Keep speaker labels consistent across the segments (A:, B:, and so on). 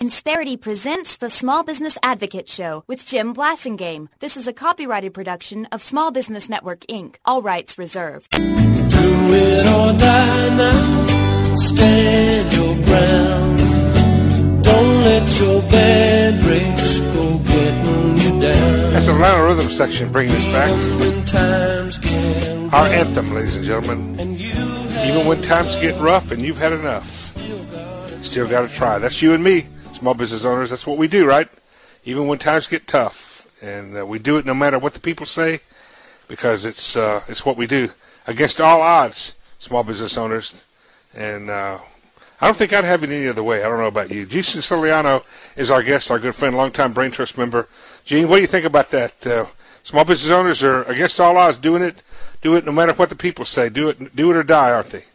A: Insperity presents the Small Business Advocate Show with Jim Blasingame. This is a copyrighted production of Small Business Network, Inc. All rights reserved.
B: Do it or die now. Stand your ground. Don't let your bad breaks go getting you down.
C: That's the Atlanta Rhythm section bringing us back.
B: When times get
C: Our anthem, ladies and gentlemen. Even when times get rough and you've had enough, still got to try. That's you and me, small business owners. That's what we do, right? Even when times get tough, and we do it no matter what the people say, because it's what we do against all odds, small business owners. And I don't think I'd have it any other way. I don't know about you. Gene Siciliano is our guest, our good friend, longtime Brain Trust member. Gene, what do you think about that? Small business owners are against all odds doing it. Do it no matter what the people say. Do it or die, aren't they?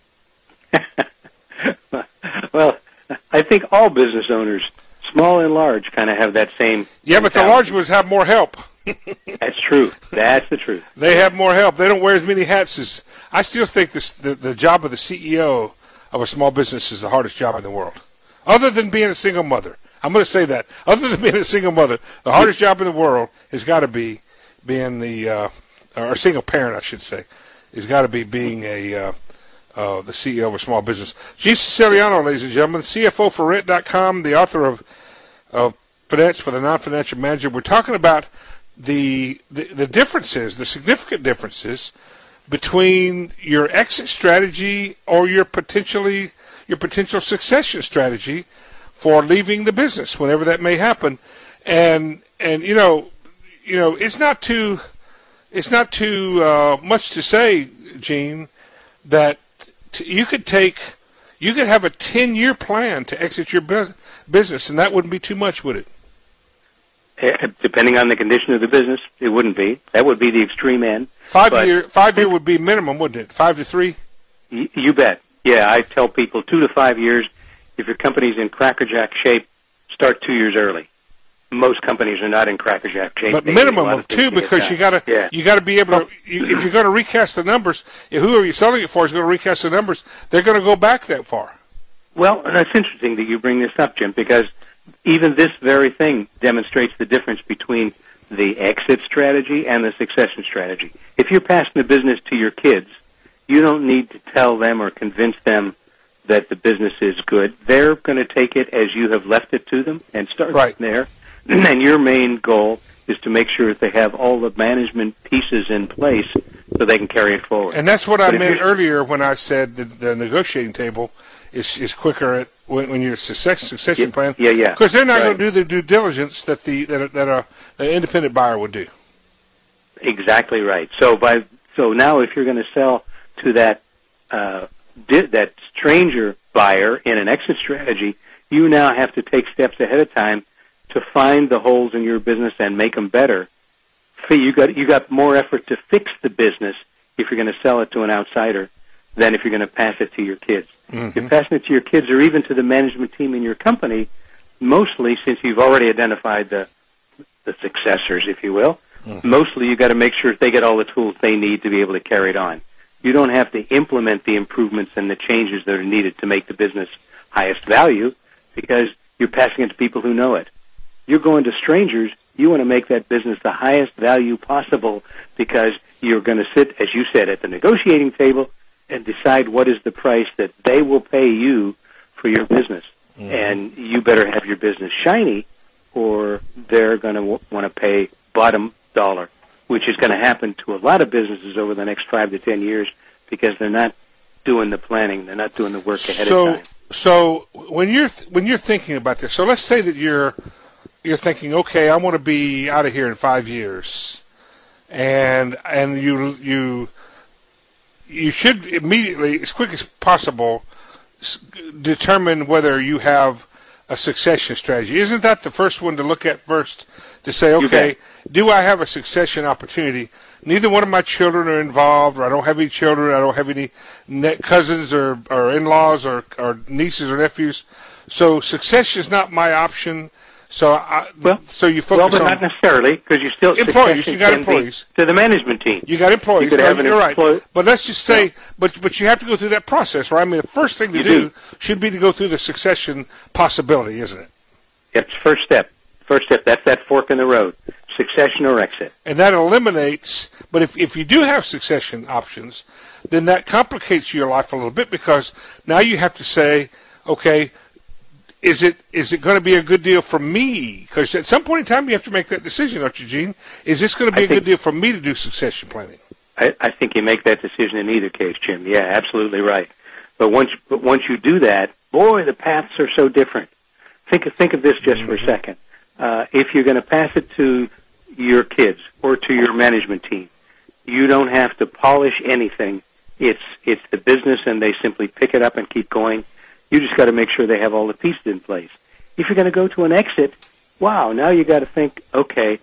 D: Well, I think all business owners, small and large, kind of have that same.
C: Yeah, but the large ones have more help.
D: That's true. That's the truth.
C: They have more help. They don't wear as many hats as. I still think the job of the CEO of a small business is the hardest job in the world, other than being a single mother. I'm going to say that. Other than being a single mother, the hardest job in the world has got to be being or single parent, I should say, has got to be being the CEO of a small business. Gene Siciliano, ladies and gentlemen, CFO for Rent.com, the author of Finance for the Non-Financial Manager. We're talking about the differences, the significant differences between your exit strategy or your potential succession strategy for leaving the business, whenever that may happen. And you know, it's not too much to say, Gene, that you could have a 10-year plan to exit your business, and that wouldn't be too much, would it?
D: Depending on the condition of the business, it wouldn't be. That would be the extreme end.
C: 5 year would be minimum, wouldn't it? 5 to 3?
D: You bet. Yeah, I tell people 2 to 5 years. If your company's in crackerjack shape, start 2 years early. Most companies are not in crackerjack shape.
C: But minimum of 2, because you got to be able to. If you're going to recast the numbers, if whoever you're selling it for is going to recast the numbers, they're going to go back that far.
D: Well, that's interesting that you bring this up, Jim, because even this very thing demonstrates the difference between the exit strategy and the succession strategy. If you're passing the business to your kids, you don't need to tell them or convince them that the business is good. They're going to take it as you have left it to them and start
C: right
D: there. And your main goal is to make sure that they have all the management pieces in place so they can carry it forward.
C: And that's what I meant earlier when I said the negotiating table is quicker when you're succession plan.
D: Yeah.
C: Because they're not going to do the due diligence that an independent buyer would do.
D: Exactly right. So now if you're going to sell to that stranger buyer in an exit strategy, you now have to take steps ahead of time to find the holes in your business and make them better. You got more effort to fix the business if you're going to sell it to an outsider than if you're going to pass it to your kids.
C: Mm-hmm.
D: If you're passing it to your kids or even to the management team in your company, mostly since you've already identified the successors, if you will, mostly you've got to make sure that they get all the tools they need to be able to carry it on. You don't have to implement the improvements and the changes that are needed to make the business highest value because you're passing it to people who know it. You're going to strangers, you want to make that business the highest value possible because you're going to sit, as you said, at the negotiating table and decide what is the price that they will pay you for your business. And you better have your business shiny or they're going to want to pay bottom dollar, which is going to happen to a lot of businesses over the next 5 to 10 years because they're not doing the planning, they're not doing the work ahead of time.
C: So when you're thinking about this, so let's say that you're thinking, okay, I want to be out of here in 5 years, and you should immediately, as quick as possible, determine whether you have a succession strategy. Isn't that the first one to look at first to say, okay, do I have a succession opportunity? Neither one of my children are involved, or I don't have any children, I don't have any cousins or in-laws or nieces or nephews. So succession is not my option. So you focus on...
D: Well, but not necessarily, because you still...
C: Employees, you got employees.
D: To the management team.
C: You got employees,
D: you could have
C: you're right. But let's just say, but you have to go through that process, right? I mean, the first thing to do should be to go through the succession possibility, isn't it?
D: It's first step. First step, that's that fork in the road. Succession or exit.
C: And that eliminates, but if you do have succession options, then that complicates your life a little bit, because now you have to say, okay, is it going to be a good deal for me? Because at some point in time you have to make that decision, don't you, Gene? Is this going to be a good deal for me to do succession planning?
D: I think you make that decision in either case, Jim. Yeah, absolutely right. But once you do that, boy, the paths are so different. Think of this just for a second. If you're going to pass it to your kids or to your management team, you don't have to polish anything. It's the business, and they simply pick it up and keep going. You just got to make sure they have all the pieces in place. If you're going to go to an exit, wow, now you got to think, okay,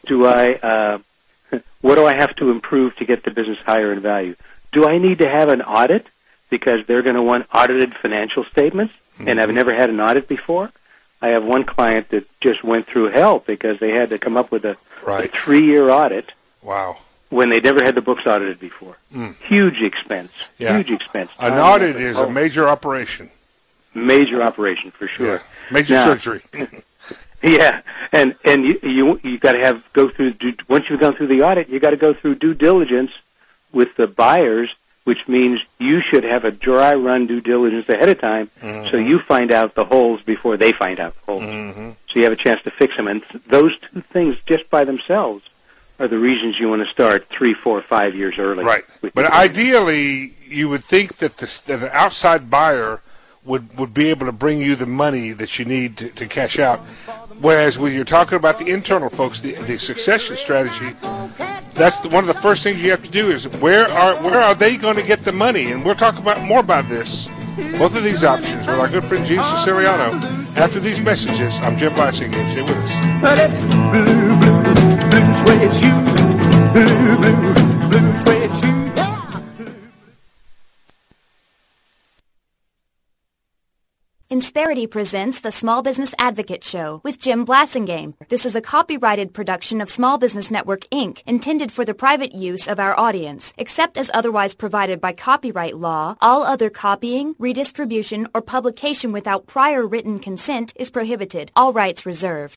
D: what do I have to improve to get the business higher in value? Do I need to have an audit because they're going to want audited financial statements, and I've never had an audit before? I have one client that just went through hell because they had to come up with a 3-year audit.
C: Wow.
D: When they never had the books audited before. Huge expense.
C: Yeah.
D: Huge expense.
C: An audit is a major operation.
D: Major operation, for sure.
C: Yeah. Major surgery.
D: Yeah, and you got to go through. Once you've gone through the audit, you got to go through due diligence with the buyers, which means you should have a dry run due diligence ahead of time, so you find out the holes before they find out the holes. So you have a chance to fix them. And those two things, just by themselves, are the reasons you want to start 3, 4, 5 years early.
C: Right. But ideally, you would think that the outside buyer would be able to bring you the money that you need to cash out. Whereas when you're talking about the internal folks, the succession strategy, that's one of the first things you have to do is where are they going to get the money? And we'll talk more about this, both of these options, with our good friend Gene Siciliano. After these messages, I'm Jim Blasingame. Stay with us.
B: But it's blue, blue, blue suede shoes. Blue, blue, blue suede shoes.
A: Insperity presents the Small Business Advocate Show with Jim Blasingame. This is a copyrighted production of Small Business Network, Inc., intended for the private use of our audience. Except as otherwise provided by copyright law, all other copying, redistribution, or publication without prior written consent is prohibited. All rights reserved.